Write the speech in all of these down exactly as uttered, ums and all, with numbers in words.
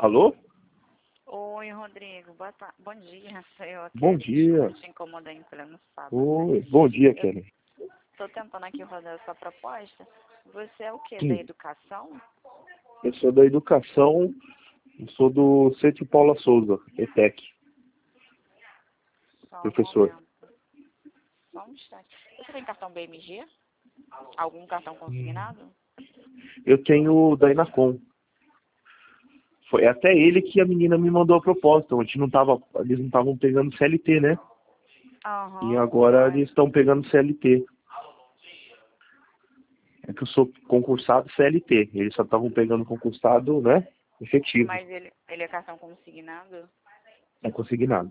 Alô? Oi, Rodrigo. Boa ta... Bom dia. Sou eu, Bom Kelly. dia. Desculpa te incomodar em pleno sábado. Oi, bom dia, Eu Kelly. estou tentando aqui rodar a sua proposta. Você é o quê? Da Sim, educação? eu sou da educação, eu sou do Centro Paula Souza, E T E C, Só um professor. momento. Só um instante. Você tem cartão B M G? Algum cartão consignado? Eu tenho o da Inacom. Foi até ele que a menina me mandou a proposta. A gente não tava, eles não estavam pegando C L T, né? E Aham. agora Ai, eles estão pegando C L T. É que eu sou concursado C L T. Eles só estavam pegando concursado, né? Efetivo. mas ele, ele é cartão consignado? É consignado.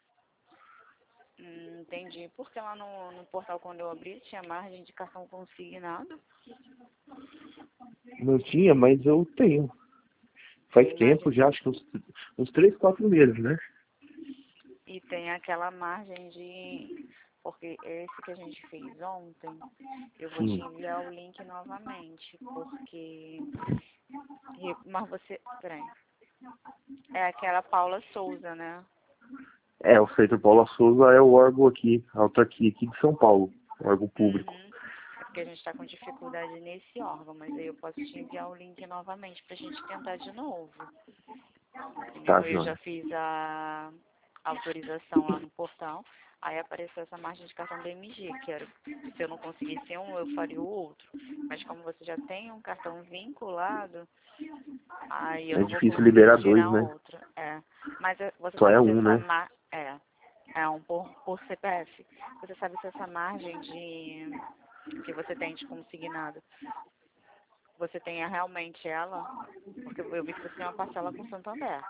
Hum, entendi. Porque lá no, no portal, quando eu abri, tinha margem de cartão consignado. Não tinha, mas eu tenho. Faz Tem tempo margem. já, acho que uns, uns três, quatro meses, né? E tem aquela margem de... Porque esse que a gente fez ontem, eu vou te Sim. enviar o link novamente, porque... e- Mas você... Peraí. É aquela Paula Souza, né? É, o Centro Paula Souza é o órgão aqui, autarquia aqui de São Paulo, órgão público. Uhum. É porque a gente está com dificuldade nesse órgão, mas aí eu posso te enviar o link novamente pra gente tentar de novo. Tá, Entendeu? Eu já Joana? fiz a autorização lá no portal, aí apareceu essa margem de cartão da M G, que era, se eu não conseguisse um, eu faria o outro. Mas como você já tem um cartão vinculado, aí eu É não vou difícil conseguir liberar dois, tirar né? outro. É. Mas eh, você Só é sabe se um, essa né? mar... é, é um por, por C P F. Você sabe se essa margem de que você tem de consignado, você tem realmente ela? Porque eu vi que você tem uma parcela com Santander.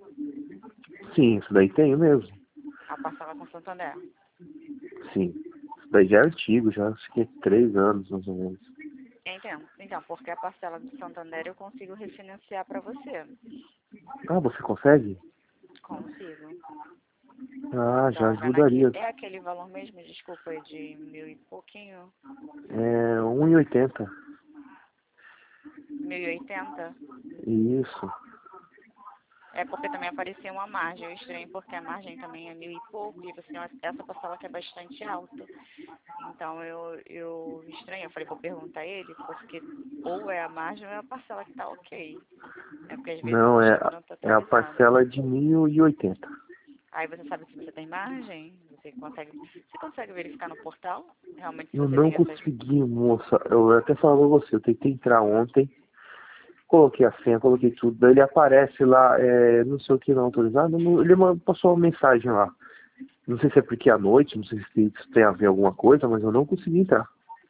Sim, isso daí tem mesmo. A parcela com Santander. Sim. Isso daí já é antigo, já acho que é três anos, mais ou menos. Então, então, porque a parcela do Santander eu consigo refinanciar para você. Ah, você consegue? Consigo. Ah, já Então, vendo aqui, ajudaria. é aquele valor mesmo, desculpa, é de mil e pouquinho? É um e oitenta. Mil e oitenta? Isso. É porque também apareceu uma margem. Eu estranho porque a margem também é mil e pouco e você tem uma- essa parcela que é bastante alta. Então eu, eu estranho, eu falei, vou perguntar a ele, porque ou é a margem ou é a parcela que tá ok. É porque às vezes o Não, é, sistema não está é a atualizado. parcela de mil e oitenta. Aí você sabe se você tem margem, você consegue, você consegue verificar no portal realmente se Eu você não tem essas. consegui, moça. Eu até falava pra você, eu tentei entrar ontem. Coloquei a senha, coloquei tudo. Daí ele aparece lá, é, não sei o que não autorizado. não- Ele ma- passou uma mensagem lá. Não sei se é porque é à noite, não sei se isso tem a ver alguma coisa, mas eu não consegui entrar.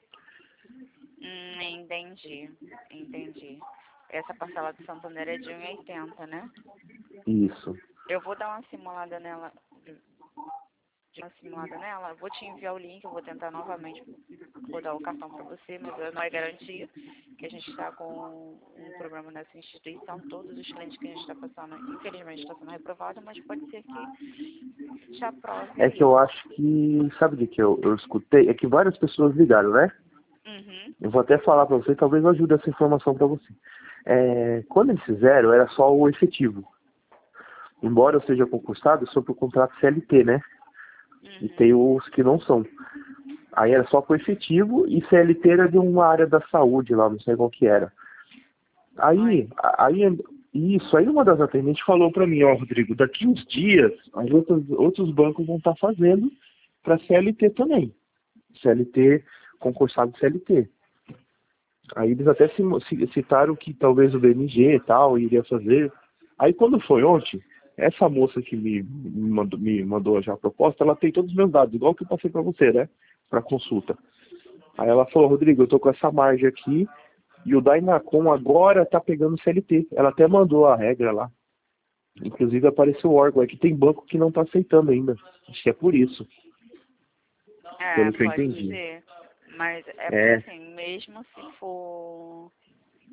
Hum, entendi, entendi. Essa parcela de Santander é de um e oitenta, né? Isso. Eu vou dar uma simulada nela, de uma simulada nela, eu vou te enviar o link, eu vou tentar novamente rodar o cartão para você, mas não é garantia que a gente está com um programa nessa instituição, todos os clientes que a gente está passando, infelizmente está sendo reprovado, mas pode ser que te aprove É que aí. eu acho que, sabe o que que eu, eu escutei? É que várias pessoas ligaram, né? Uhum. Eu vou até falar pra você, talvez eu ajude essa informação pra você. É, quando eles fizeram, era só o efetivo. Embora eu seja concursado, eu sou por contrato C L T, né? E tem Uhum. os que não são. Aí era só com efetivo e C L T era de uma área da saúde lá, não sei qual que era. Ai, Aí, aí isso, aí uma das atendentes falou pra mim, ó, Rodrigo, daqui uns dias, as outras, outros bancos vão estar fazendo para C L T também. C L T, concursado C L T. Aí eles até se- se- citaram que talvez o B M G e tal iria fazer. Aí quando foi ontem, essa moça que me, me mandou, me mandou já a proposta, ela tem todos os meus dados, igual que eu passei pra você, né? Pra consulta. Aí ela falou, Rodrigo, eu tô com essa margem aqui e o Dainacom agora tá pegando C L T. Ela até mandou a regra lá. Inclusive apareceu o órgão, é que tem banco que não tá aceitando ainda. Acho que é por isso, é, pelo que eu pode entendi. ser. Mas é porque É, assim, mesmo se for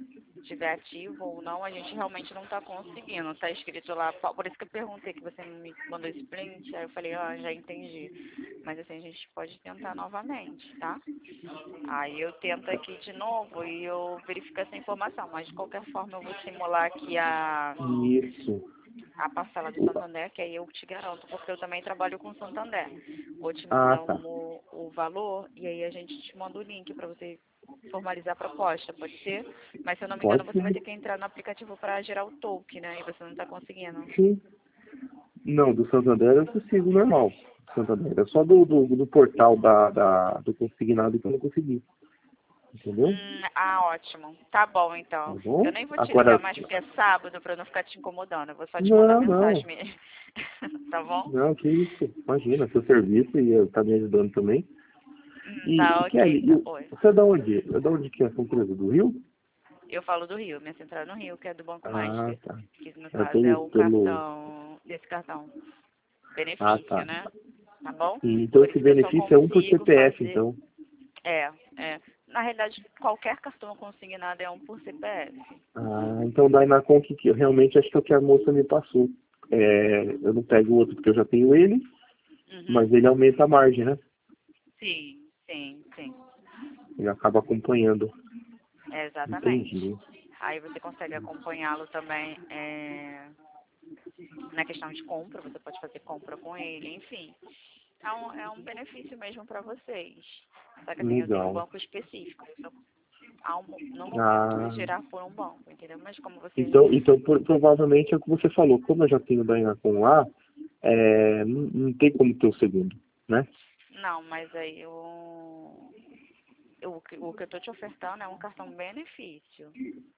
estiver ativo ou não, a gente realmente não está conseguindo. Está escrito lá, por isso que eu perguntei que você me mandou esse print, aí eu falei, ah, já entendi. Mas assim, a gente pode tentar novamente, tá? Aí eu tento aqui de novo e eu verifico essa informação, mas de qualquer forma eu vou simular aqui a, Isso. a parcela do Santander, que aí eu te garanto, porque eu também trabalho com Santander. Vou te Ah, mandar tá. um, o valor e aí a gente te manda o link para você formalizar a proposta, pode ser? Mas se eu não me engano, Pode você vai sim. ter que entrar no aplicativo para gerar o token, né? E você não está conseguindo. Sim. Não, do Santander eu consigo normal. Santander. É só do, do, do portal da, da, do consignado que eu não consegui. Entendeu? Hum, ah, ótimo. Tá bom, Tá então. Eu bom? nem vou te ligar Agora. mais porque é sábado para não ficar te incomodando. Eu vou só te mandar Não, não. mensagem mesmo. Tá bom? Não, que isso. Imagina, seu serviço e eu tá me ajudando também. Hum, E, tá e ok. Kelly, Tá. e Oi. você é da onde? É da onde que é essa empresa? Do Rio? Eu falo do Rio, minha central é no Rio, que é do Banco Ah, Master. tá. Que no É caso é pelo, o pelo... cartão, desse cartão. Ah, Benefício, tá. né? Tá bom? E, então Por esse isso que eu só benefício é um por consigo C P F, fazer. então. É, é. Na realidade, qualquer cartão consignado é um por C P F. Ah, então daí na conta que eu realmente acho que é o que a moça me passou. É, eu não pego o outro porque eu já tenho ele, Uhum. mas ele aumenta a margem, né? Sim, sim, sim. Ele acaba acompanhando. É, exatamente. Entendi. Aí você consegue acompanhá-lo também é, na questão de compra, você pode fazer compra com ele, enfim. É um, é um benefício mesmo para vocês. Só que assim, eu tenho um Legal. banco específico. Só, há um, no momento, Ah, gerar por um banco, entendeu? Mas como vocês então, então por- provavelmente é o que você falou. Como eu já tenho o Dynacon lá, é, não, não tem como ter o segundo, né? não, mas aí eu, eu, o que o que eu estou te ofertando é um cartão benefício.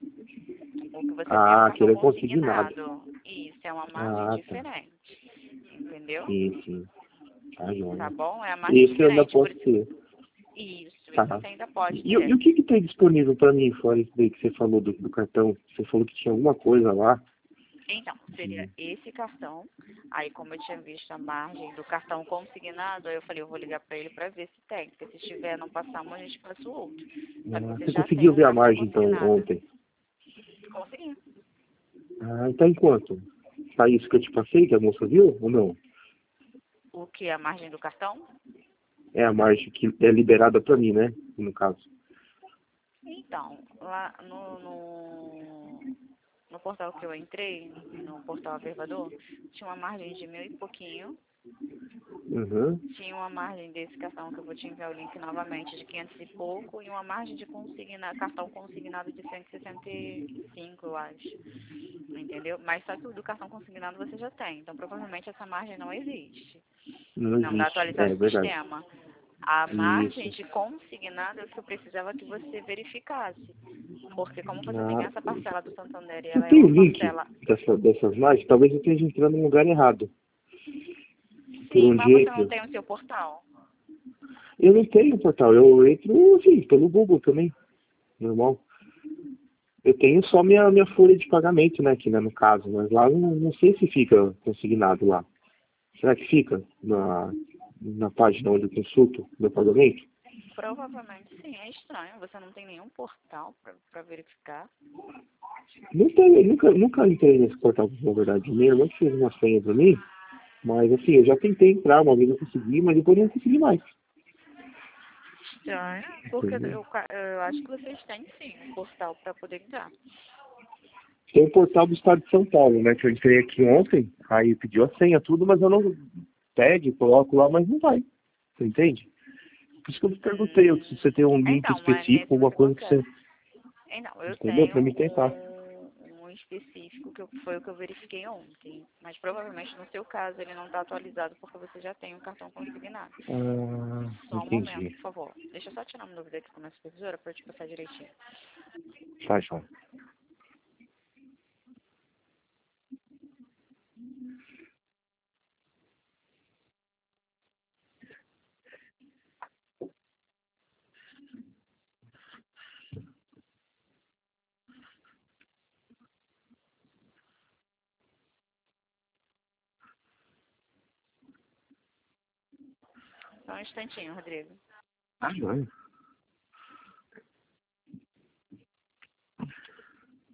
O que você tem é um Ah, cartão aquele é consignado. consignado. Isso é uma margem Ah, tá. diferente. Entendeu? Sim, sim. Tá Tá joia. bom? É a margem Esse eu ainda diferente. Por posso isso, ter. isso, isso Tá. você ainda pode E, e ter. o que que tem disponível para mim, fora isso daí que você falou do, do cartão? Você falou que tinha alguma coisa lá. Então, seria Hum. esse cartão. Aí, como eu tinha visto a margem do cartão consignado, aí eu falei, eu vou ligar para ele para ver se tem. Porque se tiver, não passamos, a gente passa o outro. Só que Ah, você você já tem conseguiu um ver a cartão margem, então, consignado. ontem? Consegui. Ah, então em quanto? Tá isso que eu te passei, que a moça viu, ou não? O que? A margem do cartão? É a margem que é liberada para mim, né? No caso. Então, lá no, no, no portal que eu entrei, no portal Avervador, tinha uma margem de mil e pouquinho. Uhum. Tinha uma margem desse cartão que eu vou te enviar o link novamente de quinhentos e pouco e uma margem de consigna, cartão consignado de cento e sessenta e cinco, eu acho. Entendeu? Mas só que o do cartão consignado você já tem. Então provavelmente essa margem não existe. Não Não dá existe. atualizado É o verdade. sistema. A margem Isso. de consignado é o que eu precisava que você verificasse. Porque como você tem Ah, essa parcela do Santander e você ela é tem o uma link parcela. dessa, dessas margens? Talvez eu esteja entrando no lugar errado. Por Sim, onde mas você não entra. tem o seu portal? Eu não tenho portal. Eu entro, assim, pelo Google também. Normal. Eu tenho só minha, minha folha de pagamento, né, aqui, né, no caso. Mas lá não, não sei se fica consignado lá. Será que fica na, na página onde eu consulto meu pagamento? Provavelmente sim, é estranho. Você não tem nenhum portal para verificar. Não tem, eu nunca, nunca entrei nesse portal, na verdade. Minha irmã que fez uma senha pra mim, mas assim, eu já tentei entrar, uma vez eu consegui, mas depois eu não consegui mais. Estranho, porque Entendeu? eu, ca- eu acho que vocês têm sim um portal para poder entrar. Tem o portal do estado de São Paulo, né, que eu entrei aqui ontem, aí pediu a senha, tudo, mas eu não pede, coloco lá, mas não vai. Você entende? Por isso que eu me perguntei Hum, se você tem um link então, mas específico, nesse alguma você coisa que consegue. você, Então, eu entendeu? Pra tenho mim tentar. um, um específico que eu- foi o que eu verifiquei ontem. Mas provavelmente no seu caso ele não está atualizado porque você já tem um cartão consignado. Ah, Só um momento, entendi. por favor. Deixa eu só tirar uma dúvida aqui com a minha supervisora para eu te passar direitinho. Faz, faz. Só um instantinho, Rodrigo. Ah, joia.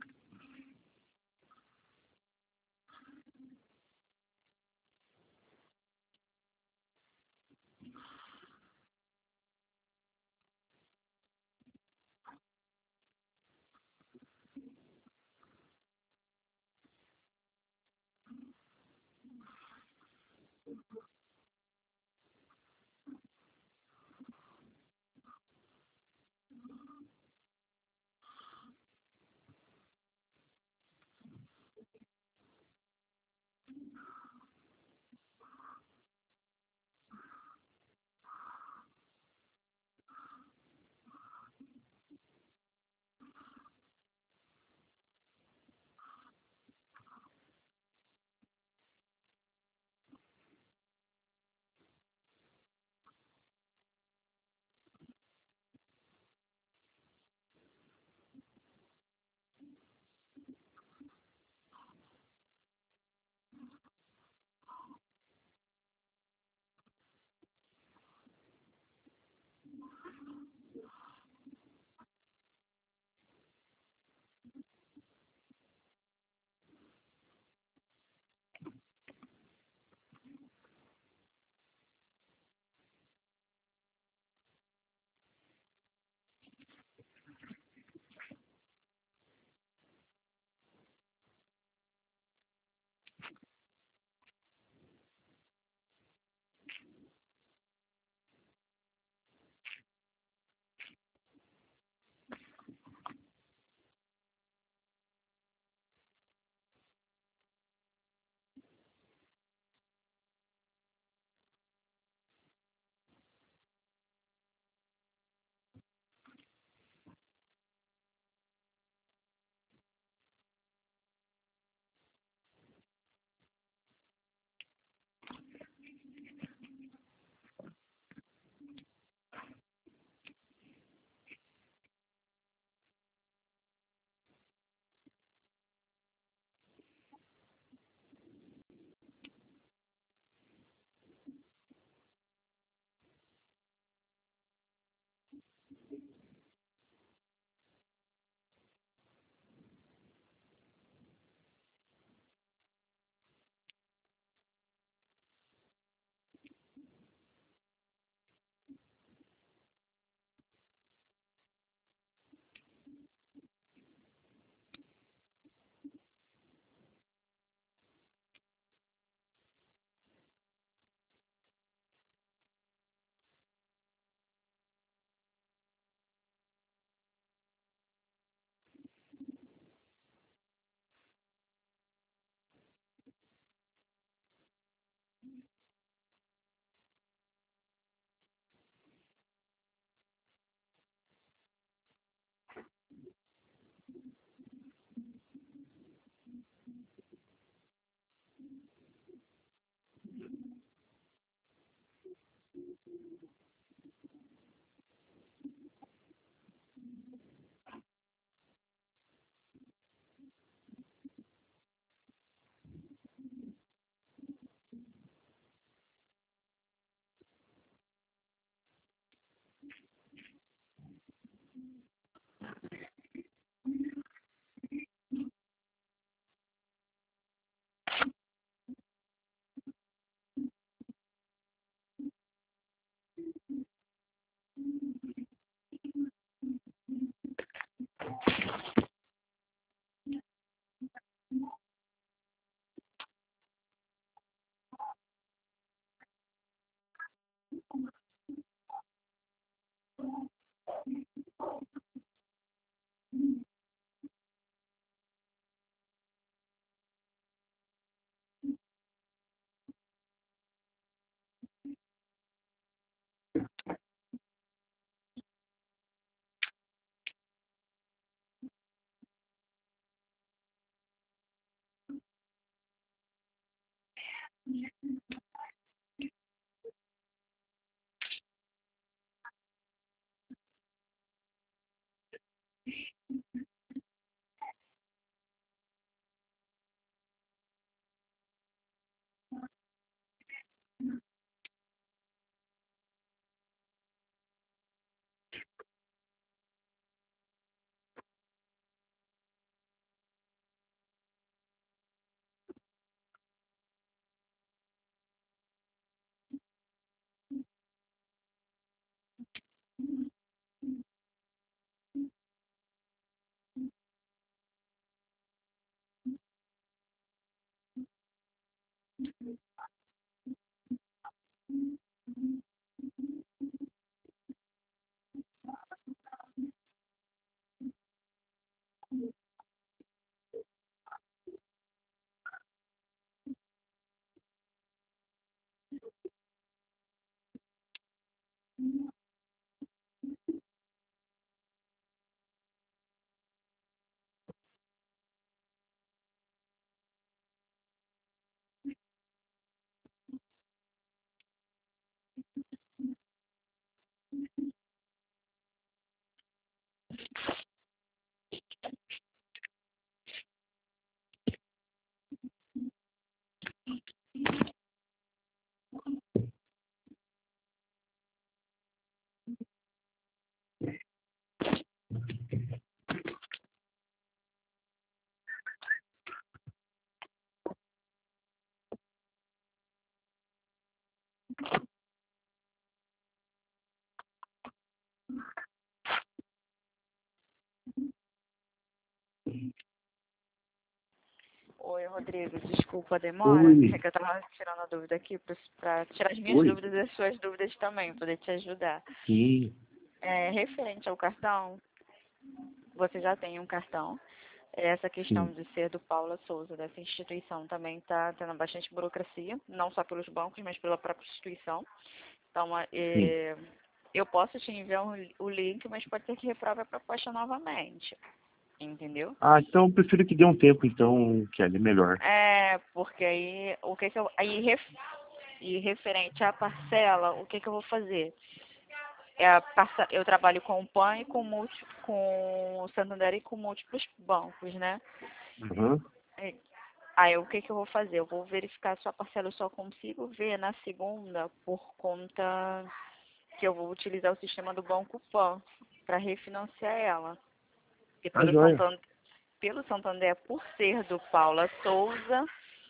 Rodrigo, desculpa a demora, Oi. é que eu tava tirando a dúvida aqui para tirar as minhas Oi. dúvidas e as suas dúvidas também, poder te ajudar. Sim. É, referente ao cartão, você já tem um cartão. Essa questão Sim. de ser do Paula Souza, dessa instituição, também está tendo bastante burocracia, não só pelos bancos, mas pela própria instituição. Então, Sim. é, eu posso te enviar um, o link, mas pode ser que reprove a proposta novamente. Entendeu? Ah, então eu prefiro que dê um tempo, então, Kelly, melhor. É, porque aí, o que que eu, aí, ref, e referente à parcela, o que que eu vou fazer? É a parça, eu trabalho com o PAN e com, multi, com o Santander e com múltiplos bancos, né? Uhum. É, aí, o que que eu vou fazer? Eu vou verificar a sua parcela, eu só consigo ver na segunda por conta que eu vou utilizar o sistema do Banco PAN para refinanciar ela. Porque Tá pelo joia. Santander, pelo Santander, por ser do Paula Souza,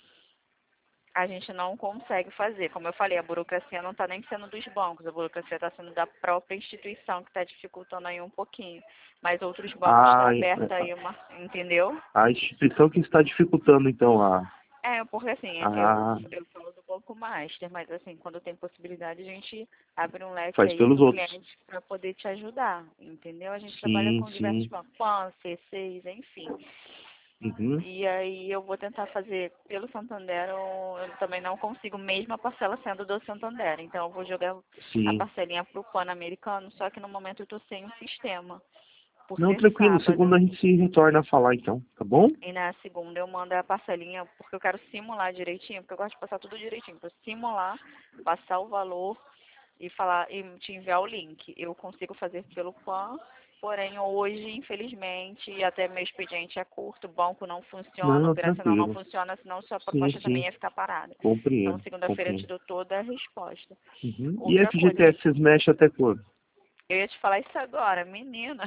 a gente não consegue fazer. Como eu falei, a burocracia não está nem sendo dos bancos, a burocracia está sendo da própria instituição, que está dificultando aí um pouquinho. Mas outros bancos estão A, abertos aí, uma, entendeu? a instituição que está dificultando, então, a... É, porque assim, eu, a eu falo do Banco Master, mas assim, quando tem possibilidade, a gente abre um leque faz aí pelos com outros. clientes para poder te ajudar, entendeu? A gente trabalha Sim, com diversos sim. bancos, PAN, C seis, enfim. Uhum. E aí eu vou tentar fazer pelo Santander, eu, eu também não consigo, mesmo a parcela sendo do Santander. Então eu vou jogar a Sim. parcelinha pro Pan-Americano, só que no momento eu tô sem o sistema, por Não, ser tranquilo. Segunda sábado. a gente se retorna a falar, então. Tá bom? E na segunda eu mando a parcelinha, porque eu quero simular direitinho, porque eu gosto de passar tudo direitinho, para simular, passar o valor e falar e te enviar o link. Eu consigo fazer pelo Pan, porém hoje, infelizmente, e até meu expediente é curto, o banco não funciona, Não, operacional não tranquilo. funciona, senão sua Sim, proposta também sim. ia ficar parada. Então Compreendo, segunda-feira eu te compreendo. dou toda a resposta. Uhum. E Outra coisa, F G T S vocês mexem até quando? eu ia te falar isso agora, menina.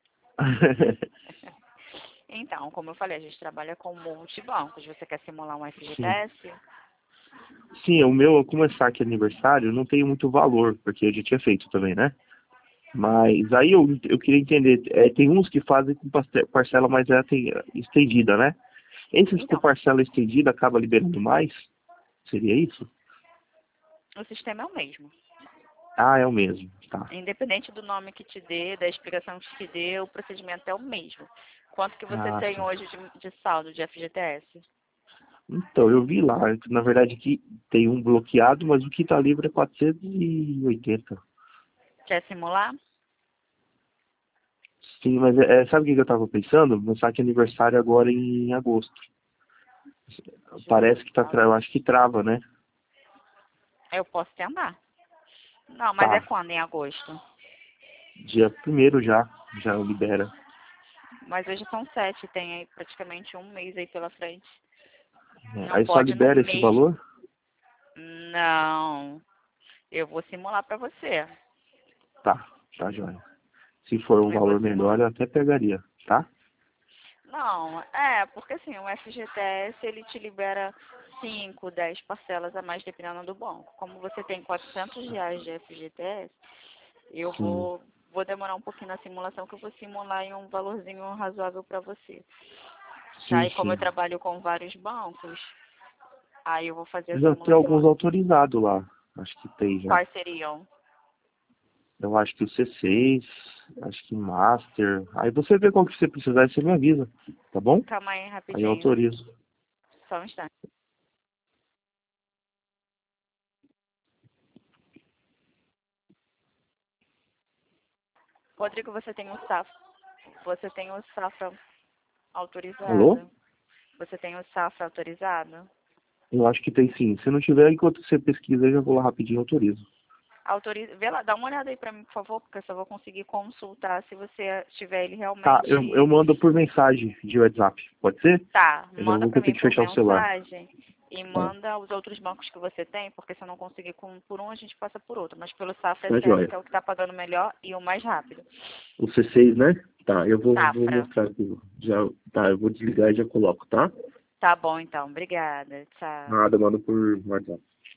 Então, como eu falei, a gente trabalha com multibancos. Você quer simular um Sim. F G T S? Sim, o meu, como é saque aniversário, não tem muito valor, porque eu já tinha feito também, né? Mas aí eu, eu queria entender, é, tem uns que fazem com paste- parcela mais é, tem, estendida, né? Esses com Então, parcela estendida acaba liberando mais? Seria isso? o sistema é o mesmo. Ah, é o mesmo, tá. Independente do nome que te dê, da explicação que te dê, o procedimento é o mesmo. Quanto que você Ah, tem sim. hoje de, de saldo de F G T S? Então, eu vi lá, na verdade aqui tem um bloqueado, mas o que tá livre é quatrocentos e oitenta. Quer simular? Sim, mas é, é, sabe o que que eu tava pensando? Meu saque aniversário agora em agosto. Julho, Parece que tá, tra- eu acho que trava, né? eu posso tentar. Não, mas é Tá. quando? Em agosto. Dia primeiro já, já libera. Mas hoje são sete, tem aí praticamente um mês aí pela frente. É, Não aí só pode no libera esse mês. valor? Não. Eu vou simular pra você. Tá, tá joia. Se for um Eu vou valor melhor, simular. eu até pegaria, tá? Não, é, porque assim, o F G T S ele te libera cinco, dez parcelas a mais dependendo do banco. Como você tem quatrocentos reais de F G T S, eu Sim, vou, vou demorar um pouquinho na simulação que eu vou simular em um valorzinho razoável para você. Tá? sim, E como eu sim. trabalho com vários bancos, aí eu vou fazer a Já tem alguns simulação. autorizados lá. Acho que tem já. Quais seriam? Eu acho que o C seis, acho que Master. Aí você vê qual que você precisar e você me avisa, tá bom? Calma aí, Aí eu rapidinho. autorizo. Só um instante. Rodrigo, você tem o safra. Você tem o safra Alô? autorizado? Você tem o safra autorizado? Eu acho que tem sim. Se não tiver, enquanto você pesquisa, eu já vou lá rapidinho e autorizo. Autoriza, vê lá, dá uma olhada aí pra mim, por favor, porque eu só vou conseguir consultar se você tiver ele Tá, eu, eu realmente. mando por mensagem de WhatsApp. Pode ser? Tá, Eu já manda vou pra ter mim que por fechar o celular. mensagem e Tá, manda os outros bancos que você tem, porque se eu não conseguir com, por um, a gente passa por outro. Mas pelo Safra é tá certo que joia. é o que tá pagando melhor e o mais rápido. O C seis, né? Tá, eu vou, vou Safra. mostrar aqui. Já, tá, eu vou desligar e já coloco, tá? Tá bom então, obrigada. Tchau. Nada, mando por WhatsApp.